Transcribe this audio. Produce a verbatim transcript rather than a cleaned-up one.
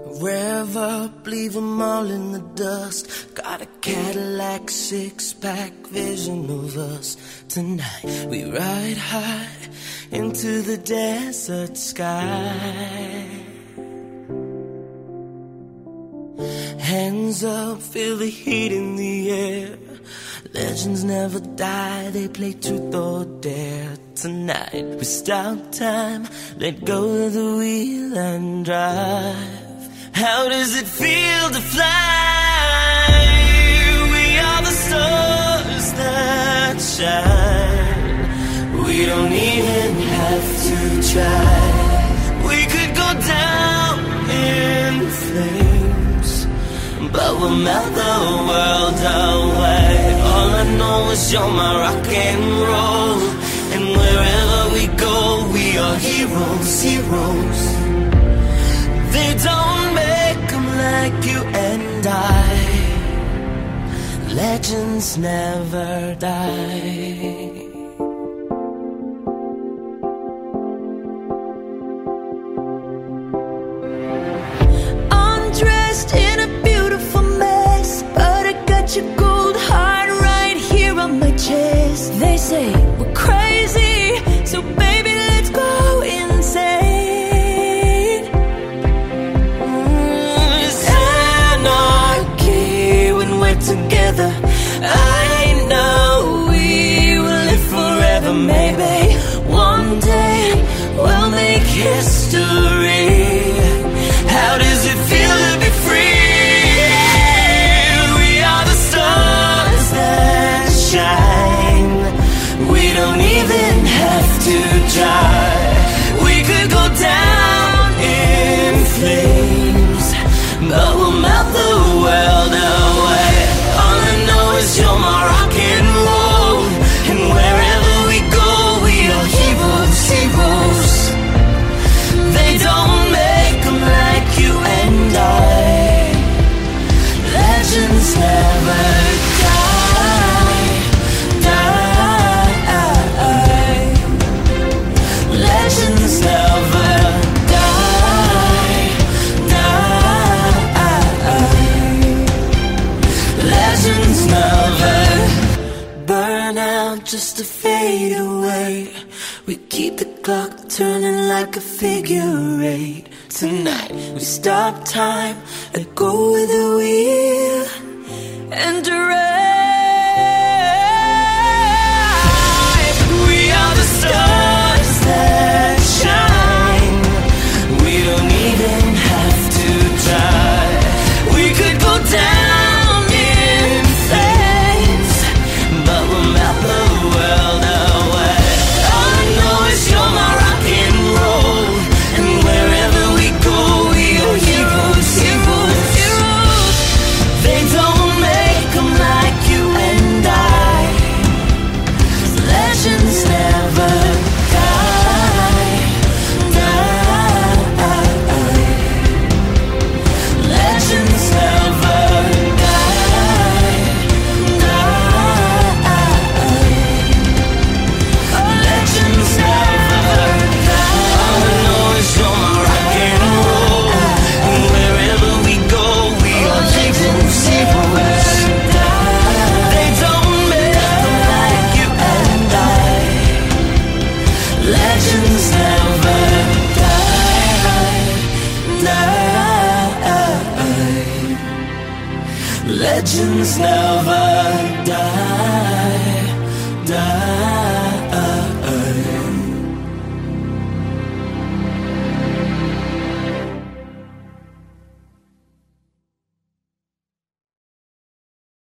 Rev up, leave them all in the dust. Got a Cadillac six-pack vision of us. Tonight we ride high into the desert sky. Hands up, feel the heat in the air. Legends never die, they play truth or dare. Tonight we stop time, let go of the wheel and drive. How does it feel to fly? We are the stars that shine. We don't even have to try. We could go down in flames, but we'll melt the world away. All I know is you're my rock and roll, and wherever we go, we are heroes, heroes. They don't make them like you and I. Legends never die. Undressed in a beautiful mess, but I got your gold heart right here on my chest. They say we're crazy, so baby, let's go insane. Mm, it's anarchy when we're together. I know we will live forever. Maybe one day we'll make history. How does it feel to be free? We are the stars that shine. We don't even have to try. We could go down in flames, but we'll melt the world away. All I know is you're my rock and roll, and wherever we go, we are heroes, heroes. They don't make them like you and I. Legends never die, die. Legends never die, die. Legends never burn out just to fade away. We keep the clock turning like a figure eight. Tonight we stop time, let go of the wheel and drive. We are the stars that shine. We don't even have to try. We could go down in flames, but we'll melt the world away. All I know is you're my rock and roll, and wherever we go, we are heroes, heroes, heroes. They don't make them like you and I. Legends never die, die. Legends never die, die. Legends never die. All I know is you're my rock and roll, and wherever we go, we are heroes, heroes. They don't make them like you and I. Legends never die, die. Legends never